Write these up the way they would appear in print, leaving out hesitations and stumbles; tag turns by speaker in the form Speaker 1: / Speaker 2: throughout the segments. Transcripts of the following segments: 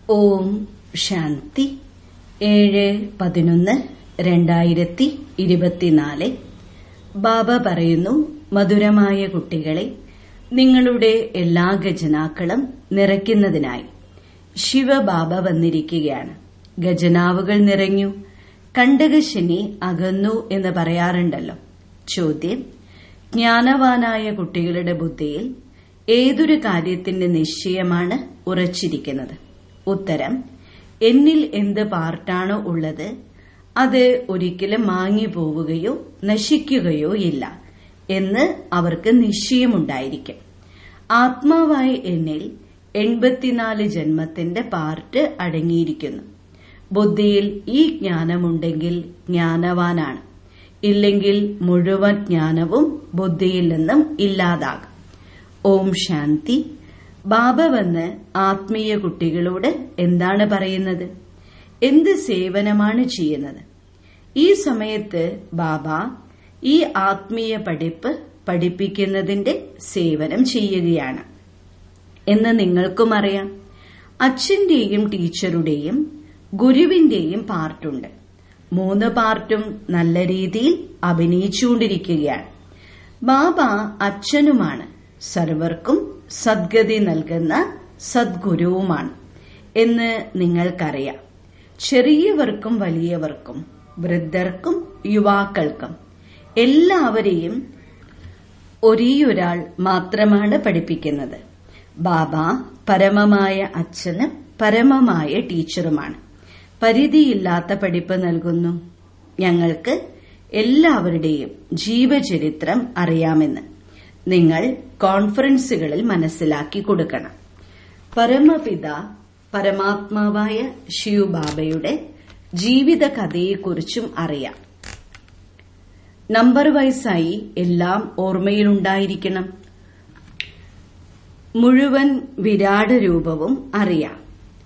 Speaker 1: ഓം ശാന്തി 7/11/2024. ബാബ പറയുന്നു, മധുരമായ കുട്ടികളെ, നിങ്ങളുടെ എല്ലാ ഖജനാക്കളും നിറയ്ക്കുന്നതിനായി ശിവബാബ വന്നിരിക്കുകയാണ്. ഖജനാവുകൾ നിറഞ്ഞു, കണ്ടകശനി അകന്നു എന്ന് പറയാറുണ്ടല്ലോ. ചോദ്യം: ജ്ഞാനവാനായ കുട്ടികളുടെ ബുദ്ധിയിൽ ഏതൊരു കാര്യത്തിന്റെ നിശ്ചയമാണ് ഉറച്ചിരിക്കുന്നത്? ഉത്തരം: എന്നിൽ എന്ത് പാർട്ടാണോ ഉള്ളത് അത് ഒരിക്കലും മാങ്ങിപ്പോവുകയോ നശിക്കുകയോ ഇല്ല എന്ന് അവർക്ക് നിശ്ചയമുണ്ടായിരിക്കും. ആത്മാവായ എന്നിൽ 84 ജന്മത്തിന്റെ പാർട്ട് അടങ്ങിയിരിക്കുന്നു. ബുദ്ധിയിൽ ഈ ജ്ഞാനമുണ്ടെങ്കിൽ ജ്ഞാനവാനാണ്, ഇല്ലെങ്കിൽ മുഴുവൻ ജ്ഞാനവും ബുദ്ധിയിൽ നിന്നും ഇല്ലാതാകും. ഓം ശാന്തി. ബാബ വന്ന് ആത്മീയ കുട്ടികളോട് എന്താണ് പറയുന്നത്? എന്ത് സേവനമാണ് ചെയ്യുന്നത്? ഈ സമയത്ത് ബാബ ഈ ആത്മീയ പഠിപ്പിക്കുന്നതിന്റെ സേവനം ചെയ്യുകയാണ് എന്ന് നിങ്ങൾക്കും അറിയാം. അച്ഛന്റെയും ടീച്ചറുടെയും ഗുരുവിന്റെയും പാർട്ടുണ്ട്. 3 പാർട്ടും നല്ല രീതിയിൽ അഭിനയിച്ചുകൊണ്ടിരിക്കുകയാണ്. ബാബ അച്ഛനുമാണ്, സർവർക്കും സദ്ഗതി നൽകുന്ന സദ്ഗുരുവുമാണ് എന്ന് നിങ്ങൾക്കറിയാം. ചെറിയവർക്കും വലിയവർക്കും, വൃദ്ധർക്കും യുവാക്കൾക്കും എല്ലാവരെയും ഒരേയൊരാൾ മാത്രമാണ് പഠിപ്പിക്കുന്നത്. ബാബ പരമമായ അച്ഛനും പരമമായ ടീച്ചറുമാണ്. പരിധിയില്ലാത്ത പഠിപ്പ് നൽകുന്നു. ഞങ്ങൾക്ക് എല്ലാവരുടെയും ജീവചരിത്രം അറിയാമെന്ന് നിങ്ങൾ കോൺഫറൻസുകളിൽ മനസ്സിലാക്കി കൊടുക്കണം. പരമപിത പരമാത്മാവായ ശിവബാബയുടെ ജീവിത കഥയെക്കുറിച്ചും അറിയാം. നമ്പർ വൈസായി എല്ലാം ഓർമ്മയിലുണ്ടായിരിക്കണം. മുഴുവൻ വിരാട് രൂപവും അറിയാം.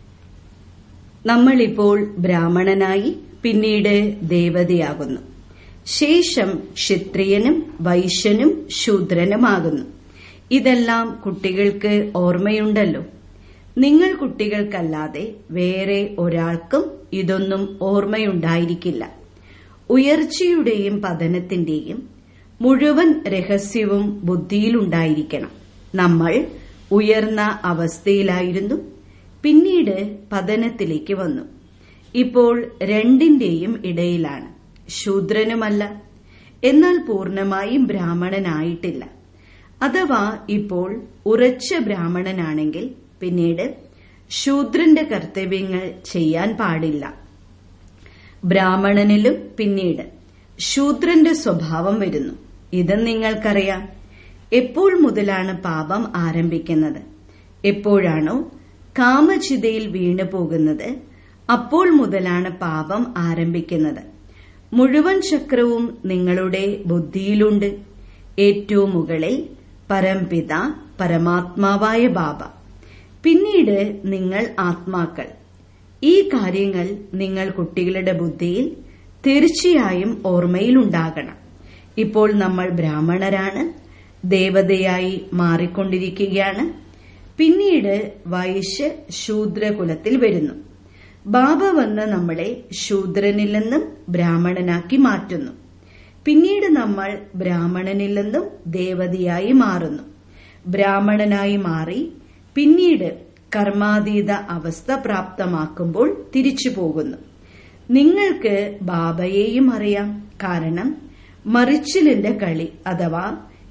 Speaker 1: നമ്മളിപ്പോൾ ബ്രാഹ്മണനായി പിന്നീട് ദേവതയാകുന്നു. ശേഷം ക്ഷത്രിയനും വൈശ്യനും ശൂദ്രനുമാകുന്നു. ഇതെല്ലാം കുട്ടികൾക്ക് ഓർമ്മയുണ്ടല്ലോ. നിങ്ങൾ കുട്ടികൾക്കല്ലാതെ വേറെ ഒരാൾക്കും ഇതൊന്നും ഓർമ്മയുണ്ടായിരിക്കില്ല. ഉയർച്ചയുടെയും പതനത്തിന്റെയും മുഴുവൻ രഹസ്യവും ബുദ്ധിയിലുണ്ടായിരിക്കണം. നമ്മൾ ഉയർന്ന അവസ്ഥയിലായിരുന്നു, പിന്നീട് പതനത്തിലേക്ക് വന്നു. ഇപ്പോൾ രണ്ടിന്റെയും ഇടയിലാണ്. ശൂദ്രനുമല്ല, എന്നാൽ പൂർണമായും ബ്രാഹ്മണനായിട്ടില്ല. അഥവാ ഇപ്പോൾ ഉറച്ച ബ്രാഹ്മണനാണെങ്കിൽ പിന്നീട് ശൂദ്രന്റെ കർത്തവ്യങ്ങൾ ചെയ്യാൻ പാടില്ല. ബ്രാഹ്മണനിലും പിന്നീട് ശൂദ്രന്റെ സ്വഭാവം വരുന്നു. ഇത് നിങ്ങൾക്കറിയാം. എപ്പോൾ മുതലാണ് പാപം ആരംഭിക്കുന്നത്? എപ്പോഴാണോ കാമചിതയിൽ വീണു പോകുന്നത് അപ്പോൾ മുതലാണ് പാപം ആരംഭിക്കുന്നത്. മുഴുവൻ ചക്രവും നിങ്ങളുടെ ബുദ്ധിയിലുണ്ട്. ഏറ്റവും മുകളിൽ പരംപിത പരമാത്മാവായ ബാബ, പിന്നീട് നിങ്ങൾ ആത്മാക്കൾ. ഈ കാര്യങ്ങൾ നിങ്ങൾ കുട്ടികളുടെ ബുദ്ധിയിൽ തീർച്ചയായും ഓർമ്മയിലുണ്ടാകണം. ഇപ്പോൾ നമ്മൾ ബ്രാഹ്മണരാണ്, ദേവതയായി മാറിക്കൊണ്ടിരിക്കുകയാണ്. പിന്നീട് വൈശ്യ ശൂദ്രകുലത്തിൽ വരുന്നു. ബാബ വന്ന് നമ്മളെ ശൂദ്രനിൽ നിന്നും ബ്രാഹ്മണനാക്കി മാറ്റുന്നു. പിന്നീട് നമ്മൾ ബ്രാഹ്മണനിൽ നിന്നും ദേവതയായി മാറുന്നു. ബ്രാഹ്മണനായി മാറി പിന്നീട് കർമാതീത അവസ്ഥ പ്രാപ്തമാക്കുമ്പോൾ തിരിച്ചു പോകുന്നു. നിങ്ങൾക്ക് ബാബയെയും അറിയാം. കാരണം മറിച്ചിലിന്റെ കളി അഥവാ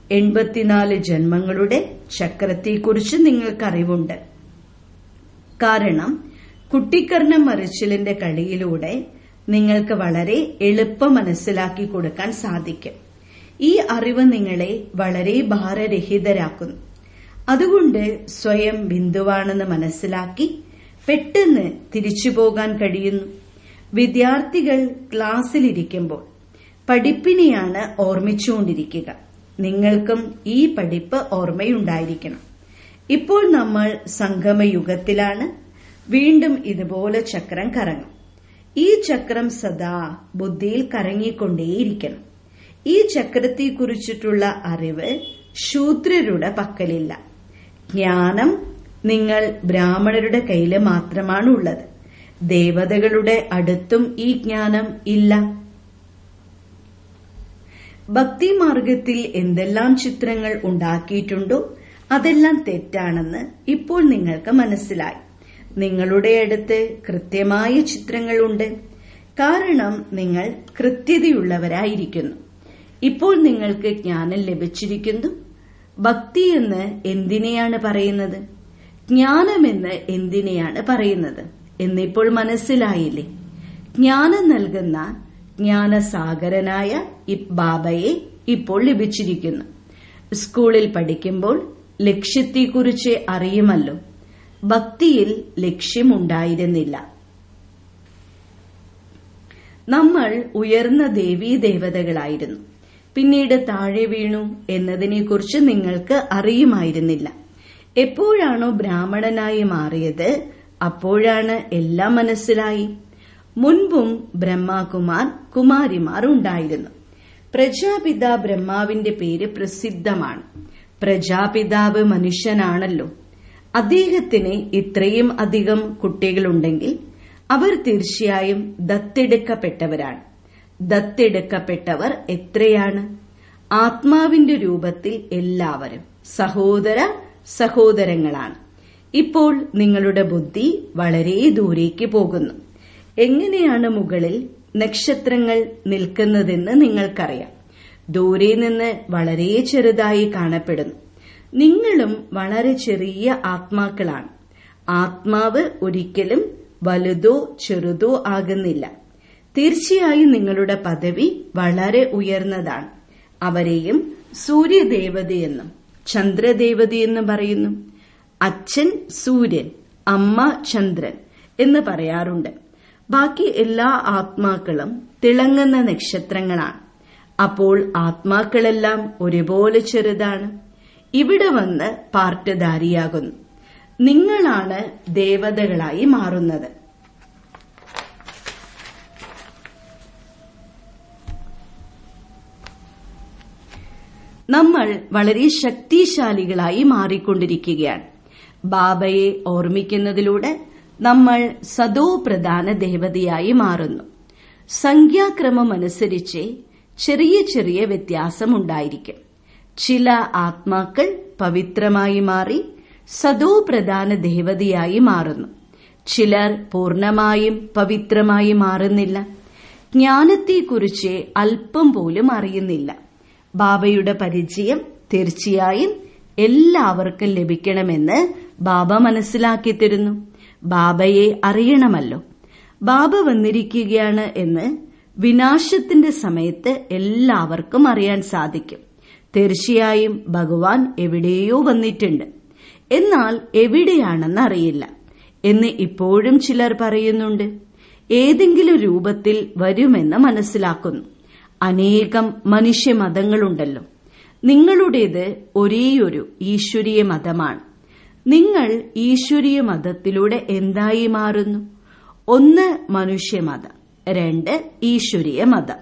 Speaker 1: 84 ജന്മങ്ങളുടെ ചക്രത്തെക്കുറിച്ച് നിങ്ങൾക്കറിവുണ്ട്. കാരണം കുട്ടിക്കർണം മറിച്ചിലിന്റെ കളിയിലൂടെ നിങ്ങൾക്ക് വളരെ എളുപ്പം മനസ്സിലാക്കി കൊടുക്കാൻ സാധിക്കും. ഈ അറിവ് നിങ്ങളെ വളരെ ഭാരരഹിതരാക്കുന്നു. അതുകൊണ്ട് സ്വയം ബിന്ദുവാണെന്ന് മനസ്സിലാക്കി പെട്ടെന്ന് തിരിച്ചു പോകാൻ കഴിയുന്നു. വിദ്യാർത്ഥികൾ ക്ലാസ്സിലിരിക്കുമ്പോൾ പഠിപ്പിനെയാണ് ഓർമ്മിച്ചുകൊണ്ടിരിക്കുക. നിങ്ങൾക്കും ഈ പഠിപ്പ് ഓർമ്മയുണ്ടായിരിക്കണം. ഇപ്പോൾ നമ്മൾ സംഗമയുഗത്തിലാണ്. വീണ്ടും ഇതുപോലെ ചക്രം കറങ്ങും. ഈ ചക്രം സദാ ബുദ്ധിയിൽ കറങ്ങിക്കൊണ്ടേയിരിക്കണം. ഈ ചക്രത്തെക്കുറിച്ചിട്ടുള്ള അറിവ് ശൂദ്രരുടെ പക്കലില്ല. ജ്ഞാനം നിങ്ങൾ ബ്രാഹ്മണരുടെ കയ്യില് മാത്രമാണ് ഉള്ളത്. ദേവതകളുടെ അടുത്തും ഈ ജ്ഞാനം ഇല്ല. ഭക്തിമാർഗത്തിൽ എന്തെല്ലാം ചിത്രങ്ങൾ ഉണ്ടാക്കിയിട്ടുണ്ടോ അതെല്ലാം തെറ്റാണെന്ന് ഇപ്പോൾ നിങ്ങൾക്ക് മനസ്സിലായി. നിങ്ങളുടെ അടുത്ത് കൃത്യമായ ചിത്രങ്ങളുണ്ട്. കാരണം നിങ്ങൾ കൃത്യതയുള്ളവരായിരിക്കുന്നു. ഇപ്പോൾ നിങ്ങൾക്ക് ജ്ഞാനം ലഭിച്ചിരിക്കുന്നു. ഭക്തി എന്ന് എന്തിനെയാണ് പറയുന്നത്, ജ്ഞാനമെന്ന് എന്തിനെയാണ് പറയുന്നത് എന്നിപ്പോൾ മനസ്സിലായില്ലേ? ജ്ഞാനം നൽകുന്ന ജ്ഞാനസാഗരനായ ബാബയെ ഇപ്പോൾ ലഭിച്ചിരിക്കുന്നു. സ്കൂളിൽ പഠിക്കുമ്പോൾ ലക്ഷ്യത്തെക്കുറിച്ച് അറിയുമല്ലോ. ഭക്തിയിൽ ലക്ഷ്യമുണ്ടായിരുന്നില്ല. നമ്മൾ ഉയർന്ന ദേവീദേവതകളായിരുന്നു. പിന്നീട് താഴെ വീണു എന്നതിനെക്കുറിച്ച് നിങ്ങൾക്ക് അറിയുമായിരുന്നില്ല. എപ്പോഴാണോ ബ്രാഹ്മണനായി മാറിയത് അപ്പോഴാണ് എല്ലാം മനസ്സിലായി. മുൻപും ബ്രഹ്മകുമാർ കുമാരിമാർ ഉണ്ടായിരുന്നു. പ്രജാപിത ബ്രഹ്മാവിന്റെ പേര് പ്രസിദ്ധമാണ്. പ്രജാപിതാവ് മനുഷ്യനാണല്ലോ. അദ്ദേഹത്തിന് ഇത്രയും അധികം കുട്ടികളുണ്ടെങ്കിൽ അവർ തീർച്ചയായും ദത്തെടുക്കപ്പെട്ടവരാണ്. ദത്തെടുക്കപ്പെട്ടവർ എത്രയാണ്? ആത്മാവിന്റെ രൂപത്തിൽ എല്ലാവരും സഹോദര സഹോദരങ്ങളാണ്. ഇപ്പോൾ നിങ്ങളുടെ ബുദ്ധി വളരെ ദൂരേക്ക് പോകുന്നു. എങ്ങനെയാണ് മുകളിൽ നക്ഷത്രങ്ങൾ നിൽക്കുന്നതെന്ന് നിങ്ങൾക്കറിയാം. ദൂരെ നിന്ന് വളരെ ചെറുതായി കാണപ്പെടുന്നു. നിങ്ങളും വളരെ ചെറിയ ആത്മാക്കളാണ്. ആത്മാവ് ഒരിക്കലും വലുതോ ചെറുതോ ആകുന്നില്ല. തീർച്ചയായും നിങ്ങളുടെ പദവി വളരെ ഉയർന്നതാണ്. അവരെയും സൂര്യദേവതയെന്നും ചന്ദ്രദേവതയെന്നും പറയുന്നു. അച്ഛൻ സൂര്യൻ, അമ്മ ചന്ദ്രൻ എന്ന് പറയാറുണ്ട്. ബാക്കി എല്ലാ ആത്മാക്കളും തിളങ്ങുന്ന നക്ഷത്രങ്ങളാണ്. അപ്പോൾ ആത്മാക്കളെല്ലാം ഒരുപോലെ ചെറുതാണ്. ഇവിടെ വന്ന് പാർട്ടധാരിയാകുന്നു. നിങ്ങളാണ് ദേവതകളായി മാറുന്നത്. നമ്മൾ വളരെ ശക്തിശാലികളായി മാറിക്കൊണ്ടിരിക്കുകയാണ്. ബാബയെ ഓർമ്മിക്കുന്നതിലൂടെ നമ്മൾ സദോ പ്രധാന ദേവതയായി മാറുന്നു. സംഖ്യാക്രമമനുസരിച്ച് ചെറിയ ചെറിയ വ്യത്യാസമുണ്ടായിരിക്കും. ചില ആത്മാക്കൾ പവിത്രമായി മാറി സദോ പ്രധാന ദേവതയായി മാറുന്നു. ചിലർ പൂർണമായും പവിത്രമായി മാറുന്നില്ല. ജ്ഞാനത്തെക്കുറിച്ച് അല്പം പോലും അറിയുന്നില്ല. ബാബയുടെ പരിചയം തീർച്ചയായും എല്ലാവർക്കും ലഭിക്കണമെന്ന് ബാബ മനസ്സിലാക്കി തരുന്നു. ബാബയെ അറിയണമല്ലോ. ബാബ വന്നിരിക്കുകയാണ് എന്ന് വിനാശത്തിന്റെ സമയത്ത് എല്ലാവർക്കും അറിയാൻ സാധിക്കും. തീർച്ചയായും ഭഗവാൻ എവിടെയോ വന്നിട്ടുണ്ട്, എന്നാൽ എവിടെയാണെന്ന് അറിയില്ല എന്ന് ഇപ്പോഴും ചിലർ പറയുന്നുണ്ട്. ഏതെങ്കിലും രൂപത്തിൽ വരുമെന്ന് മനസ്സിലാക്കുന്നു. അനേകം മനുഷ്യമതങ്ങളുണ്ടല്ലോ. നിങ്ങളുടേത് ഒരേയൊരു ഈശ്വരീയ മതമാണ്. നിങ്ങൾ ഈശ്വരീയ മതത്തിലൂടെ എന്തായി മാറുന്നു? 1 മനുഷ്യമതം, 2 ഈശ്വരീയ മതം,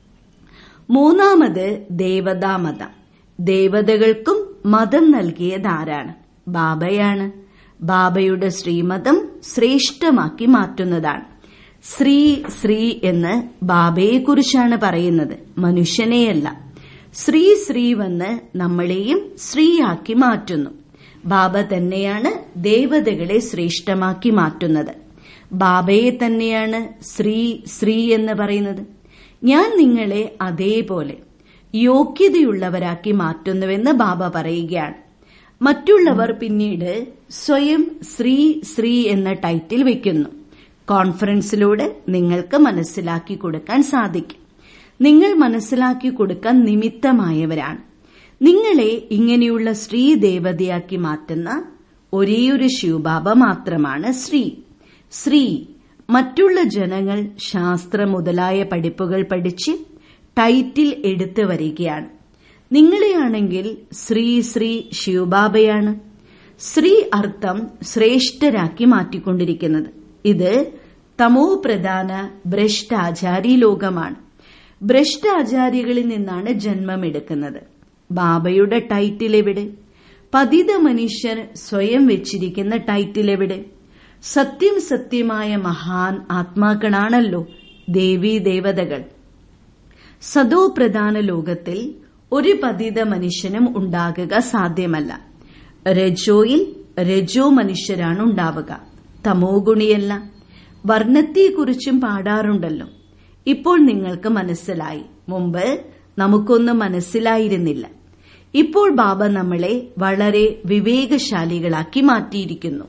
Speaker 1: 3 ദേവതാമതം. ദേവതകൾക്കും മതം നൽകിയതാരാണ്? ബാബയാണ്. ബാബയുടെ ശ്രീമതം ശ്രേഷ്ഠമാക്കി മാറ്റുന്നതാണ്. ശ്രീ ശ്രീ എന്ന് ബാബയെക്കുറിച്ചാണ് പറയുന്നത്, മനുഷ്യനെയല്ല. ശ്രീ വന്ന് നമ്മളെയും ശ്രീയാക്കി മാറ്റുന്നു. ബാബ തന്നെയാണ് ദേവതകളെ ശ്രേഷ്ഠമാക്കി മാറ്റുന്നത്. ബാബയെ തന്നെയാണ് ശ്രീ എന്ന് പറയുന്നത്. ഞാൻ നിങ്ങളെ അതേപോലെ യോഗ്യതയുള്ളവരാക്കി മാറ്റുന്നുവെന്ന് ബാബ പറയുകയാണ്. മറ്റുള്ളവർ പിന്നീട് സ്വയം ശ്രീ എന്ന ടൈറ്റിൽ വെക്കുന്നു. കോൺഫറൻസിലൂടെ നിങ്ങൾക്ക് മനസ്സിലാക്കി കൊടുക്കാൻ സാധിക്കും. നിങ്ങൾ മനസ്സിലാക്കി കൊടുക്കാൻ നിമിത്തമായവരാണ്. നിങ്ങളെ ഇങ്ങനെയുള്ള ശ്രീദേവതയാക്കി മാറ്റുന്ന ഒരേയൊരു ശിവബാബ മാത്രമാണ് ശ്രീ. മറ്റുള്ള ജനങ്ങൾ ശാസ്ത്രം മുതലായ പഠിപ്പുകൾ പഠിച്ച് ടൈറ്റിൽ എടുത്തു വരികയാണ്. നിങ്ങളെയാണെങ്കിൽ ശ്രീ ശിവബാബയാണ്. ശ്രീ അർത്ഥം ശ്രേഷ്ഠരാക്കി മാറ്റിക്കൊണ്ടിരിക്കുന്നത്. ഇത് തമോ പ്രധാന ഭ്രഷ്ടാചാരി ലോകമാണ്. ഭ്രഷ്ടാചാരികളിൽ നിന്നാണ് ജന്മമെടുക്കുന്നത്. ബാബയുടെ ടൈറ്റിൽ എവിടെ? പതിത മനുഷ്യർ സ്വയം വെച്ചിരിക്കുന്ന ടൈറ്റിൽ എവിടെ? സത്യം സത്യമായ മഹാൻ ആത്മാക്കളാണല്ലോ ദേവീ ദേവതകൾ. സദോ പ്രധാന ലോകത്തിൽ ഒരു പതിത മനുഷ്യനും ഉണ്ടാകുക സാധ്യമല്ല. രജോയിൽ രജോ മനുഷ്യരാണ് ഉണ്ടാവുക, തമോ ഗുണിയല്ല. വർണ്ണത്തെക്കുറിച്ചും പാടാറുണ്ടല്ലോ. ഇപ്പോൾ നിങ്ങൾക്ക് മനസ്സിലായി. മുമ്പ് നമുക്കൊന്നും മനസ്സിലായിരുന്നില്ല. ഇപ്പോൾ ബാബ നമ്മളെ വളരെ വിവേകശാലികളാക്കി മാറ്റിയിരിക്കുന്നു.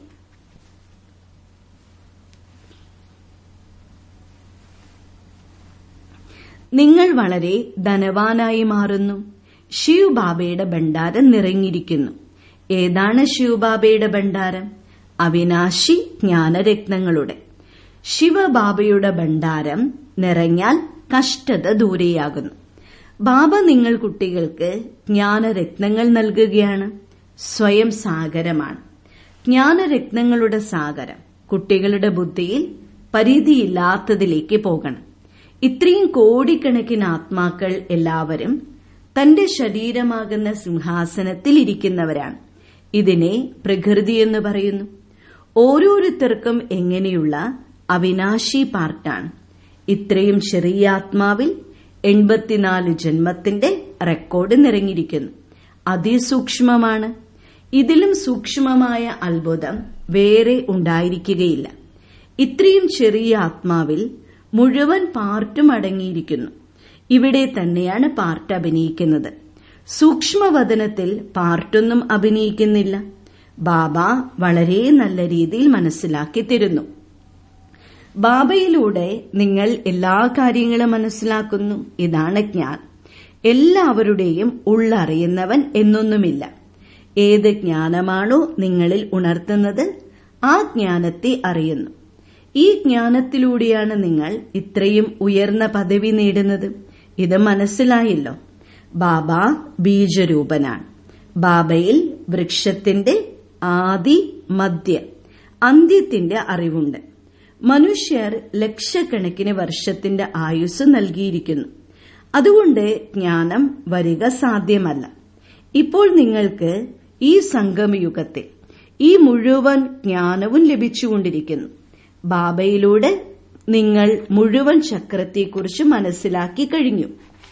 Speaker 1: നിങ്ങൾ വളരെ ധനവാനായി മാറുന്നു. ശിവബാബയുടെ ഭണ്ഡാരം നിറഞ്ഞിരിക്കുന്നു. ഏതാണ് ശിവബാബയുടെ ഭണ്ഡാരം? അവിനാശി ജ്ഞാനരത്നങ്ങളുടെ. ശിവബാബയുടെ ഭണ്ഡാരം നിറഞ്ഞാൽ കഷ്ടത ദൂരെയാകുന്നു. ബാബ നിങ്ങൾ കുട്ടികൾക്ക് ജ്ഞാനരത്നങ്ങൾ നൽകുകയാണ്. സ്വയം സാഗരമാണ്. ജ്ഞാനരത്നങ്ങളുടെ സാഗരം കുട്ടികളുടെ ബുദ്ധിയിൽ പരിധിയില്ലാത്തതിലേക്ക് പോകണം. ഇത്രയും കോടിക്കണക്കിന് ആത്മാക്കൾ എല്ലാവരും തന്റെ ശരീരമാകുന്ന സിംഹാസനത്തിൽ ഇരിക്കുന്നവരാണ്. ഇതിനെ പ്രകൃതി എന്ന് പറയുന്നു. ഓരോരുത്തർക്കും എങ്ങനെയുള്ള അവിനാശി പാർട്ടാണ്. ഇത്രയും ചെറിയ ആത്മാവിൽ 84 ജന്മത്തിന്റെ റെക്കോർഡ് നിറഞ്ഞിരിക്കുന്നു. അതിസൂക്ഷ്മമാണ്. ഇതിലും സൂക്ഷ്മമായ അത്ഭുതം വേറെ ഉണ്ടായിരിക്കുകയില്ല. ഇത്രയും ചെറിയ ആത്മാവിൽ മുഴുവൻ പാർട്ടും അടങ്ങിയിരിക്കുന്നു. ഇവിടെ തന്നെയാണ് പാർട്ട് അഭിനയിക്കുന്നത്. സൂക്ഷ്മവദനത്തിൽ പാർട്ടൊന്നും അഭിനയിക്കുന്നില്ല. ബാബ വളരെ നല്ല രീതിയിൽ മനസ്സിലാക്കി തരുന്നു. ബാബയിലൂടെ നിങ്ങൾ എല്ലാ കാര്യങ്ങളും മനസ്സിലാക്കുന്നു. ഇതാണ് ജ്ഞാനം. എല്ലാവരുടെയും ഉള്ളറിയുന്നവൻ എന്നൊന്നുമില്ല. ഏത് ജ്ഞാനമാണോ നിങ്ങളിൽ ഉണർത്തുന്നത് ആ ജ്ഞാനത്തെ അറിയുന്നു. ഈ ജ്ഞാനത്തിലൂടെയാണ് നിങ്ങൾ ഇത്രയും ഉയർന്ന പദവി നേടുന്നത്. ഇത് മനസ്സിലായല്ലോ. ബാബ ബീജരൂപനാണ്. ബാബയിൽ വൃക്ഷത്തിന്റെ ആദി, മധ്യ, അന്ത്യത്തിന്റെ അറിവുണ്ട്. മനുഷ്യർ ലക്ഷക്കണക്കിന് വർഷത്തിന്റെ ആയുസ് നൽകിയിരിക്കുന്നു. അതുകൊണ്ട് ജ്ഞാനം വരിക സാധ്യമല്ല. ഇപ്പോൾ നിങ്ങൾക്ക് ഈ സംഗമയുഗത്തിൽ ഈ മുഴുവൻ ജ്ഞാനവും ലഭിച്ചുകൊണ്ടിരിക്കുന്നു. ബാബയിലൂടെ നിങ്ങൾ മുഴുവൻ ചക്രത്തെക്കുറിച്ച് മനസ്സിലാക്കി കഴിഞ്ഞു.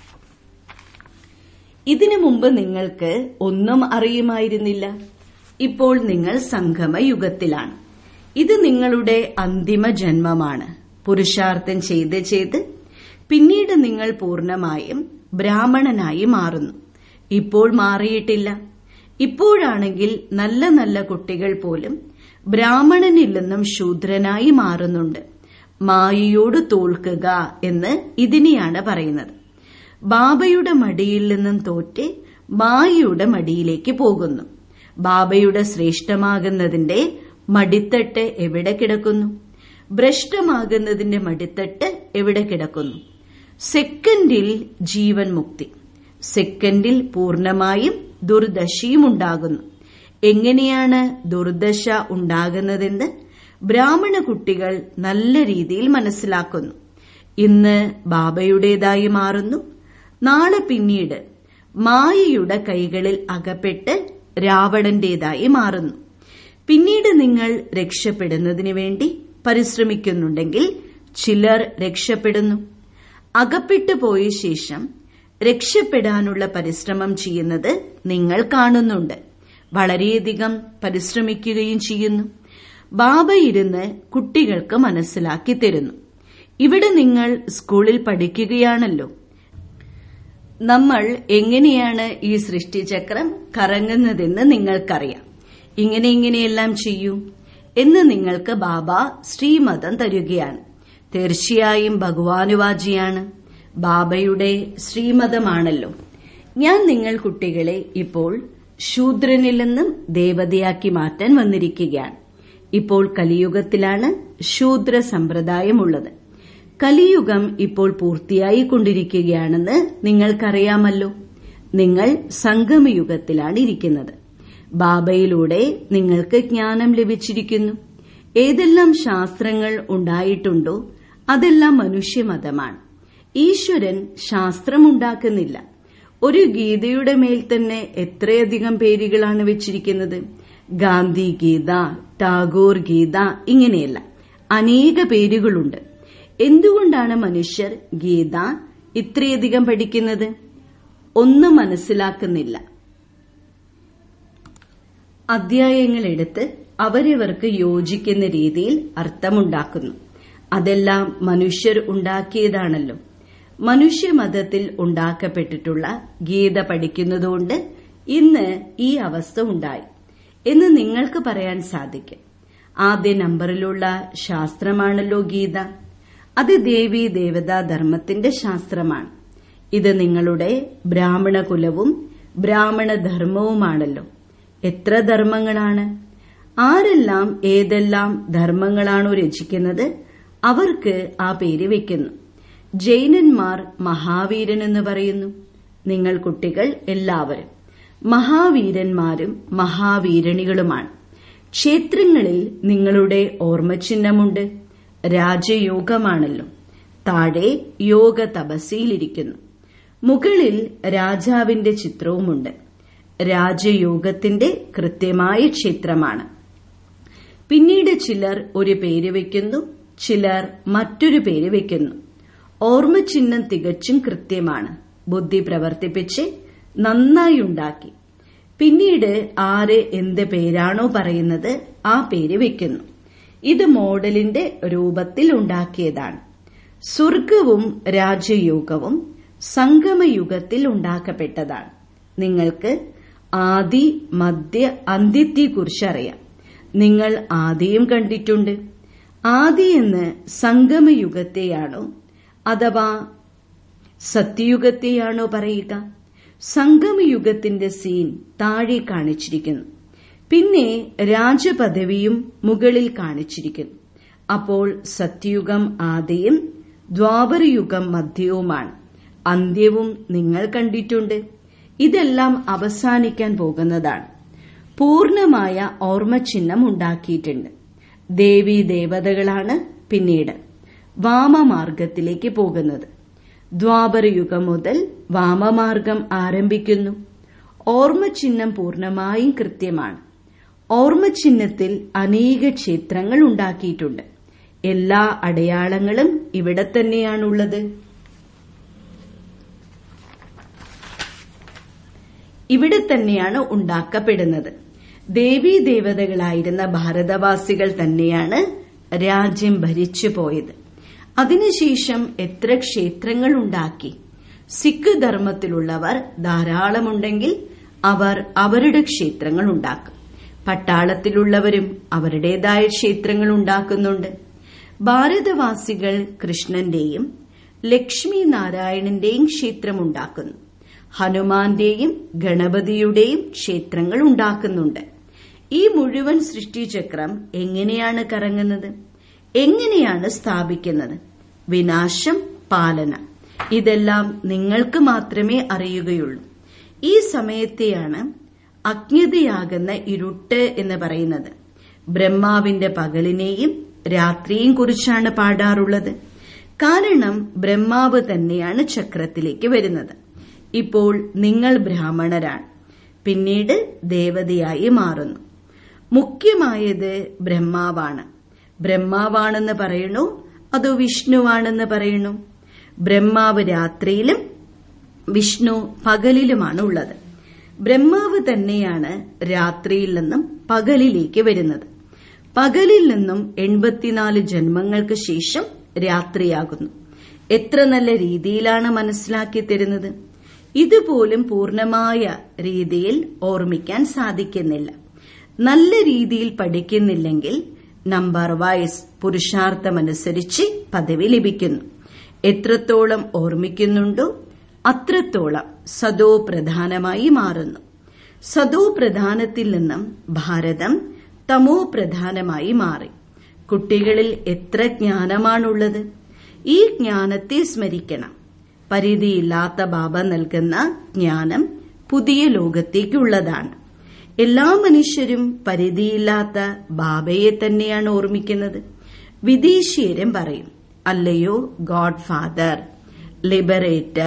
Speaker 1: ഇതിനു മുമ്പ് നിങ്ങൾക്ക് ഒന്നും അറിയുമായിരുന്നില്ല. ഇപ്പോൾ നിങ്ങൾ സംഗമയുഗത്തിലാണ്. ഇത് നിങ്ങളുടെ അന്തിമ ജന്മമാണ്. പുരുഷാർത്ഥം ചെയ്ത് ചെയ്ത് പിന്നീട് നിങ്ങൾ പൂർണ്ണമായും ബ്രാഹ്മണനായി മാറുന്നു. ഇപ്പോൾ മാറിയിട്ടില്ല. ഇപ്പോഴാണെങ്കിൽ നല്ല നല്ല കുട്ടികൾ പോലും ബ്രാഹ്മണനിൽ നിന്നും ശൂദ്രനായി മാറുന്നുണ്ട്. മായയോട് തോൽക്കുക എന്ന് ഇതിനെയാണ് പറയുന്നത്. ബാബയുടെ മടിയിൽ നിന്നും തോറ്റ് മായയുടെ മടിയിലേക്ക് പോകുന്നു. ബാബയുടെ ശ്രേഷ്ഠമാകുന്നതിന്റെ മടിത്തട്ട് എവിടെ കിടക്കുന്നു? ഭ്രഷ്ടമാകുന്നതിന്റെ മടിത്തട്ട് എവിടെ കിടക്കുന്നു? സെക്കൻഡിൽ ജീവൻ മുക്തി, സെക്കൻഡിൽ പൂർണ്ണമായും ദുർദശയും ഉണ്ടാകുന്നു. എങ്ങനെയാണ് ദുർദശ ഉണ്ടാകുന്നതെന്ന് ബ്രാഹ്മണ കുട്ടികൾ നല്ല രീതിയിൽ മനസ്സിലാക്കുന്നു. ഇന്ന് ബാബയുടേതായി മാറുന്നു. നാളെ പിന്നീട് മായയുടെ കൈകളിൽ അകപ്പെട്ട് രാവണന്റേതായി മാറുന്നു. പിന്നീട് നിങ്ങൾ രക്ഷപ്പെടുന്നതിന് വേണ്ടി പരിശ്രമിക്കുന്നുണ്ടെങ്കിൽ ചിലർ രക്ഷപ്പെടുന്നു. അകപ്പെട്ടു പോയ ശേഷം രക്ഷപ്പെടാനുള്ള പരിശ്രമം ചെയ്യുന്നത് നിങ്ങൾ കാണുന്നുണ്ട്. വളരെയധികം പരിശ്രമിക്കുകയും ചെയ്യുന്നു. ബാബ ഇരുന്ന് കുട്ടികൾക്ക് മനസ്സിലാക്കി തരുന്നു. ഇവിടെ നിങ്ങൾ സ്കൂളിൽ പഠിക്കുകയാണല്ലോ. നമ്മൾ എങ്ങനെയാണ് ഈ സൃഷ്ടിചക്രം കറങ്ങുന്നതെന്ന് നിങ്ങൾക്കറിയാം. ഇങ്ങനെയെല്ലാം ചെയ്യൂ എന്ന് നിങ്ങൾക്ക് ബാബ ശ്രീമതം തരുകയാണ്. തീർച്ചയായും ഭഗവാനുവാജിയാണ്. ബാബയുടെ ശ്രീമതമാണല്ലോ. ഞാൻ നിങ്ങൾ കുട്ടികളെ ഇപ്പോൾ ശൂദ്രനിൽ നിന്നും ദേവതയാക്കി മാറ്റാൻ വന്നിരിക്കുകയാണ്. ഇപ്പോൾ കലിയുഗത്തിലാണ് ശൂദ്ര സമ്പ്രദായമുള്ളത്. കലിയുഗം ഇപ്പോൾ പൂർത്തിയായിക്കൊണ്ടിരിക്കുകയാണെന്ന് നിങ്ങൾക്കറിയാമല്ലോ. നിങ്ങൾ സംഗമയുഗത്തിലാണ് ഇരിക്കുന്നത്. ബാബയിലൂടെ നിങ്ങൾക്ക് ജ്ഞാനം ലഭിച്ചിരിക്കുന്നു. ഏതെല്ലാം ശാസ്ത്രങ്ങൾ ഉണ്ടായിട്ടുണ്ടോ അതെല്ലാം മനുഷ്യമതമാണ്. ഈശ്വരൻ ശാസ്ത്രമുണ്ടാക്കുന്നില്ല. ഒരു ഗീതയുടെ മേൽ തന്നെ എത്രയധികം പേരുകളാണ് വെച്ചിരിക്കുന്നത്. ഗാന്ധി ഗീത, ടാഗോർ ഗീത, ഇങ്ങനെയല്ല അനേക പേരുകളുണ്ട്. എന്തുകൊണ്ടാണ് മനുഷ്യർ ഗീത ഇത്രയധികം പഠിക്കുന്നത്? ഒന്നും മനസ്സിലാക്കുന്നില്ല. അധ്യായങ്ങളെടുത്ത് അവരവർക്ക് യോജിക്കുന്ന രീതിയിൽ അർത്ഥമുണ്ടാക്കുന്നു. അതെല്ലാം മനുഷ്യർ ഉണ്ടാക്കിയതാണല്ലോ. മനുഷ്യമതത്തിൽ ഉണ്ടാക്കപ്പെട്ടിട്ടുള്ള ഗീത പഠിക്കുന്നതുകൊണ്ട് ഇന്ന് ഈ അവസ്ഥ ഉണ്ടായി എന്ന് നിങ്ങൾക്ക് പറയാൻ സാധിക്കും. ആദ്യ നമ്പറിലുള്ള ശാസ്ത്രമാണല്ലോ ഗീത. അത് ദേവീ ദേവതാ ധർമ്മത്തിന്റെ ശാസ്ത്രമാണ്. ഇത് നിങ്ങളുടെ ബ്രാഹ്മണ കുലവും ബ്രാഹ്മണ ധർമ്മവുമാണല്ലോ. എത്ര ധർമ്മങ്ങളാണ്! ആരെല്ലാം ഏതെല്ലാം ധർമ്മങ്ങളാണോ രചിക്കുന്നത് അവർക്ക് ആ പേര് വെക്കുന്നു. ജൈനന്മാർ മഹാവീരൻ എന്ന് പറയുന്നു. നിങ്ങൾ കുട്ടികൾ എല്ലാവരും മഹാവീരന്മാരും മഹാവീരണികളുമാണ്. ക്ഷേത്രങ്ങളിൽ നിങ്ങളുടെ ഓർമ്മചിഹ്നമുണ്ട്. രാജയോഗമാണല്ലോ. താഴെ യോഗ തപസ്സിയിലിരിക്കുന്നു. മുകളിൽ രാജാവിന്റെ ചിത്രവുമുണ്ട്. രാജയോഗത്തിന്റെ കൃത്യമായ ക്ഷേത്രമാണ്. പിന്നീട് ചിലർ ഒരു പേര് വയ്ക്കുന്നു, ചിലർ മറ്റൊരു പേര് വയ്ക്കുന്നു. ഓർമ്മചിഹ്നം തികച്ചും കൃത്യമാണ്. ബുദ്ധി പ്രവർത്തിപ്പിച്ച് നന്നായി ഉണ്ടാക്കി. പിന്നീട് ആര് എന്ത് പേരാണോ പറയുന്നത് ആ പേര് വയ്ക്കുന്നു. ഇത് മോഡലിന്റെ രൂപത്തിൽ ഉണ്ടാക്കിയതാണ്. സ്വർഗവും രാജയോഗവും സംഗമയുഗത്തിൽ ഉണ്ടാക്കപ്പെട്ടതാണ്. നിങ്ങൾക്ക് ആദി മധ്യ അന്ത്യത്തെക്കുറിച്ച് അറിയാം. നിങ്ങൾ ആദിയും കണ്ടിട്ടുണ്ട്. ആദി എന്ന് സംഗമയുഗത്തെയാണോ അഥവാ സത്യയുഗത്തെയാണോ പറയുക? സംഗമയുഗത്തിന്റെ സീൻ താഴെ കാണിച്ചിരിക്കുന്നു. പിന്നെ രാജപദവിയും മുകളിൽ കാണിച്ചിരിക്കുന്നു. അപ്പോൾ സത്യയുഗം ആദിയും ദ്വാപരയുഗം മധ്യവുമാണ്. അന്ത്യവും നിങ്ങൾ കണ്ടിട്ടുണ്ട്. ഇതെല്ലാം അവസാനിക്കാൻ പോകുന്നതാണ്. പൂർണമായ ഓർമ്മചിഹ്നം ഉണ്ടാക്കിയിട്ടുണ്ട്. ദേവീ ദേവതകളാണ് പിന്നീട് വാമമാർഗത്തിലേക്ക് പോകുന്നത്. ദ്വാപരയുഗം മുതൽ വാമമാർഗം ആരംഭിക്കുന്നു. ഓർമ്മചിഹ്നം പൂർണമായും കൃത്യമാണ്. ഓർമ്മചിഹ്നത്തിൽ അനേക ക്ഷേത്രങ്ങൾ ഉണ്ടാക്കിയിട്ടുണ്ട്. എല്ലാ അടയാളങ്ങളും ഇവിടെ തന്നെയാണുള്ളത്. ഇവിടെ തന്നെയാണ് ഉണ്ടാക്കപ്പെടുന്നത്. ദേവീ ദേവതകളായിരുന്ന ഭാരതവാസികൾ തന്നെയാണ് രാജ്യം ഭരിച്ചു പോയത്. അതിനുശേഷം എത്ര ക്ഷേത്രങ്ങൾ ഉണ്ടാക്കി. സിഖ് ധർമ്മത്തിലുള്ളവർ ധാരാളമുണ്ടെങ്കിൽ അവർ അവരുടെ ക്ഷേത്രങ്ങൾ ഉണ്ടാക്കും. പട്ടാളത്തിലുള്ളവരും അവരുടേതായ ക്ഷേത്രങ്ങൾ ഉണ്ടാക്കുന്നുണ്ട്. ഭാരതവാസികൾ കൃഷ്ണന്റെയും ലക്ഷ്മി നാരായണന്റെയും ക്ഷേത്രമുണ്ടാക്കുന്നു. ഹനുമാന്റെയും ഗണപതിയുടെയും ക്ഷേത്രങ്ങൾ ഉണ്ടാക്കുന്നുണ്ട്. ഈ മുഴുവൻ സൃഷ്ടിചക്രം എങ്ങനെയാണ് കറങ്ങുന്നത്? എങ്ങനെയാണ് സ്ഥാപിക്കുന്നത്? വിനാശം, പാലന, ഇതെല്ലാം നിങ്ങൾക്ക് മാത്രമേ അറിയുകയുള്ളൂ. ഈ സമയത്തെയാണ് അജ്ഞതയാകുന്ന ഇരുട്ട് എന്ന് പറയുന്നത്. ബ്രഹ്മാവിന്റെ പകലിനെയും രാത്രിയെയും കുറിച്ചാണ് പാടാറുള്ളത്. കാരണം ബ്രഹ്മാവ് തന്നെയാണ് ചക്രത്തിലേക്ക് വരുന്നത്. ഇപ്പോൾ നിങ്ങൾ ബ്രാഹ്മണരാണ്, പിന്നീട് ദേവതയായി മാറുന്നു. മുഖ്യമായത് ബ്രഹ്മാവാണ്. ബ്രഹ്മാവാണെന്ന് പറയണു അതോ വിഷ്ണുവാണെന്ന് പറയണു? ബ്രഹ്മാവ് രാത്രിയിലും വിഷ്ണു പകലിലുമാണ് ഉള്ളത്. ബ്രഹ്മാവ് തന്നെയാണ് രാത്രിയിൽ നിന്നും പകലിലേക്ക് വരുന്നത്. പകലിൽ നിന്നും 84 ജന്മങ്ങൾക്ക് ശേഷം രാത്രിയാകുന്നു. എത്ര നല്ല രീതിയിലാണ് മനസ്സിലാക്കി തരുന്നത്. ഇതുപോലും പൂർണമായ രീതിയിൽ ഓർമ്മിക്കാൻ സാധിക്കുന്നില്ല. നല്ല രീതിയിൽ പഠിക്കുന്നില്ലെങ്കിൽ നമ്പർ വൈസ് പുരുഷാർത്ഥമനുസരിച്ച് പദവി ലഭിക്കുന്നു. എത്രത്തോളം ഓർമ്മിക്കുന്നുണ്ടോ അത്രത്തോളം സദോ പ്രധാനമായി മാറുന്നു. സദോ പ്രധാനത്തിൽ നിന്നും ഭാരതം തമോ പ്രധാനമായി മാറി. കുട്ടികളിൽ എത്ര ജ്ഞാനമാണുള്ളത്! ഈ ജ്ഞാനത്തെ സ്മരിക്കണം. പരിധിയില്ലാത്ത ബാബ നൽകുന്ന ജ്ഞാനം പുതിയ ലോകത്തേക്കുള്ളതാണ്. എല്ലാ മനുഷ്യരും പരിധിയില്ലാത്ത ബാബയെ തന്നെയാണ് ഓർമ്മിക്കുന്നത്. വിദേശീയരും പറയും, അല്ലയോ God father, liberator,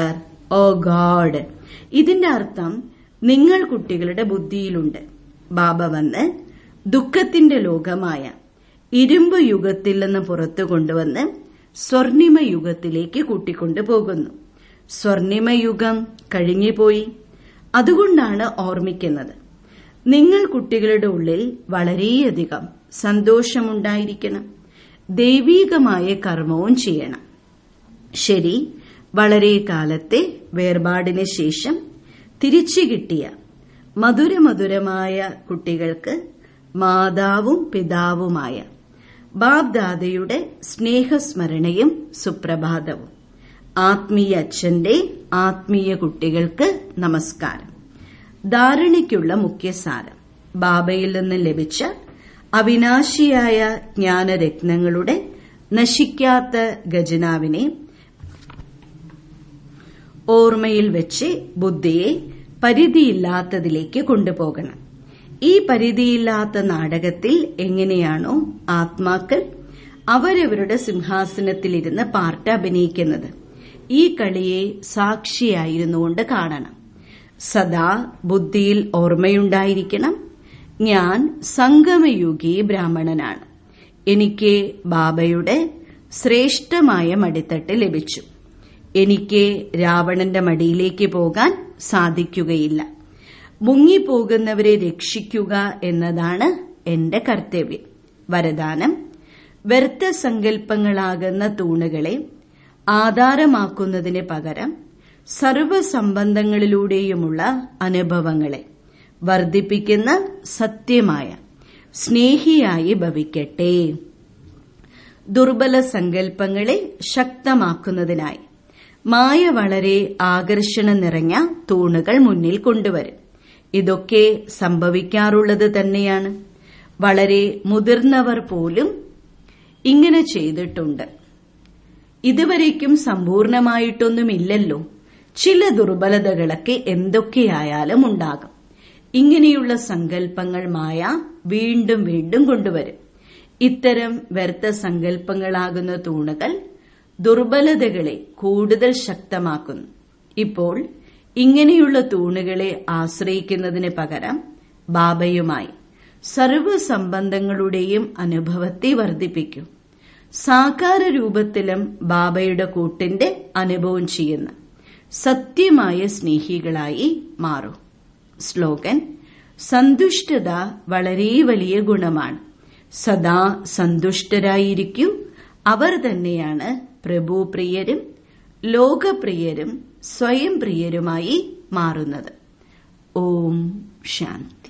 Speaker 1: oh God. ഇതിന്റെ അർത്ഥം നിങ്ങൾ കുട്ടികളുടെ ബുദ്ധിയിലുണ്ട്. ബാബ വന്ന് ദുഃഖത്തിന്റെ ലോകമായ ഇരുമ്പ് യുഗത്തിൽ നിന്ന് പുറത്തു കൊണ്ടുവന്ന് സ്വർണിമ യുഗത്തിലേക്ക് കൂട്ടിക്കൊണ്ടുപോകുന്നു. സ്വർണിമ യുഗം കഴിഞ്ഞുപോയി. അതുകൊണ്ടാണ് ഓർമ്മിക്കുന്നത്. നിങ്ങൾ കുട്ടികളുടെ ഉള്ളിൽ വളരെയധികം സന്തോഷമുണ്ടായിരിക്കണം. ദൈവീകമായ കർമ്മവും ചെയ്യണം. ശരി, വളരെ കാലത്തെ വേർപാടിന് ശേഷം തിരിച്ചു കിട്ടിയ മധുരമധുരമായ കുട്ടികൾക്ക് മാതാവും പിതാവുമായ ബാബ്ദാദയുടെ സ്നേഹസ്മരണയും സുപ്രഭാതവും. ആത്മീയ അച്ഛന്റെ ആത്മീയ കുട്ടികൾക്ക് നമസ്കാരം. ധാരണയ്ക്കുള്ള മുഖ്യസാരം. ബാബയിൽ നിന്ന് ലഭിച്ച അവിനാശിയായ ജ്ഞാനരത്നങ്ങളുടെ നശിക്കാത്ത ഖജനാവിനെ ഓർമ്മയിൽ വെച്ച് ബുദ്ധിയെ പരിധിയില്ലാത്തതിലേക്ക് കൊണ്ടുപോകണം. ഈ പരിധിയില്ലാത്ത നാടകത്തിൽ എങ്ങനെയാണോ ആത്മാക്കൾ അവരവരുടെ സിംഹാസനത്തിലിരുന്ന് പാർട്ട് അഭിനയിക്കുന്നത്, ഈ കളിയെ സാക്ഷിയായിരുന്നുകൊണ്ട് കാണണം. സദാ ബുദ്ധിയിൽ ഓർമ്മയുണ്ടായിരിക്കണം, ഞാൻ സംഗമയുഗി ബ്രാഹ്മണനാണ്. എനിക്ക് ബാബയുടെ ശ്രേഷ്ഠമായ മടിത്തട്ട് ലഭിച്ചു. എനിക്ക് രാവണന്റെ മടിയിലേക്ക് പോകാൻ സാധിക്കുകയില്ല. മുങ്ങിപ്പോകുന്നവരെ രക്ഷിക്കുക എന്നതാണ് എന്റെ കർത്തവ്യം. വരദാനം: വ്യർത്ഥ സങ്കല്പങ്ങളാകുന്ന തൂണുകളെ ആധാരമാക്കുന്നതിന് പകരം സർവസംബന്ധങ്ങളിലൂടെയുമുള്ള അനുഭവങ്ങളെ വർദ്ധിപ്പിക്കുന്ന സത്യമായ സ്നേഹിയായി ഭവിക്കട്ടെ. ദുർബല സങ്കല്പങ്ങളെ ശക്തമാക്കുന്നതിനായി മായ വളരെ ആകർഷണം നിറഞ്ഞ തൂണുകൾ മുന്നിൽ കൊണ്ടുവരും. ഇതൊക്കെ സംഭവിക്കാറുള്ളത് തന്നെയാണ്. വളരെ മുതിർന്നവർ പോലും ഇങ്ങനെ ചെയ്തിട്ടുണ്ട്. ഇതുവരേക്കും സമ്പൂർണമായിട്ടൊന്നുമില്ലല്ലോ. ചില ദുർബലതകളൊക്കെ എന്തൊക്കെയായാലും ഉണ്ടാകും. ഇങ്ങനെയുള്ള സങ്കല്പങ്ങൾ മായ വീണ്ടും വീണ്ടും കൊണ്ടുവരും. ഇത്തരം വ്യർത്ഥ സങ്കല്പങ്ങളാകുന്ന തൂണുകൾ ദുർബലതകളെ കൂടുതൽ ശക്തമാക്കുന്നു. ഇപ്പോൾ ഇങ്ങനെയുള്ള തൂണുകളെ ആശ്രയിക്കുന്നതിന് പകരം ബാബയുമായി സർവസംബന്ധങ്ങളുടെയും അനുഭവത്തെ വർദ്ധിപ്പിക്കും. സാകാര രൂപത്തിലും ബാബയുടെ കൂട്ടിന്റെ അനുഭവം ചെയ്യുന്ന സത്യമായ സ്നേഹികളായി മാറൂ. സ്ലോഗൻ: സന്തുഷ്ടത വളരെ വലിയ ഗുണമാണ്. സദാ സന്തുഷ്ടരായിരിക്കൂ. അവർ തന്നെയാണ് പ്രഭുപ്രിയരും ലോകപ്രിയരും സ്വയം പ്രിയരുമായി മാറുന്നത്. ഓം ശാന്തി.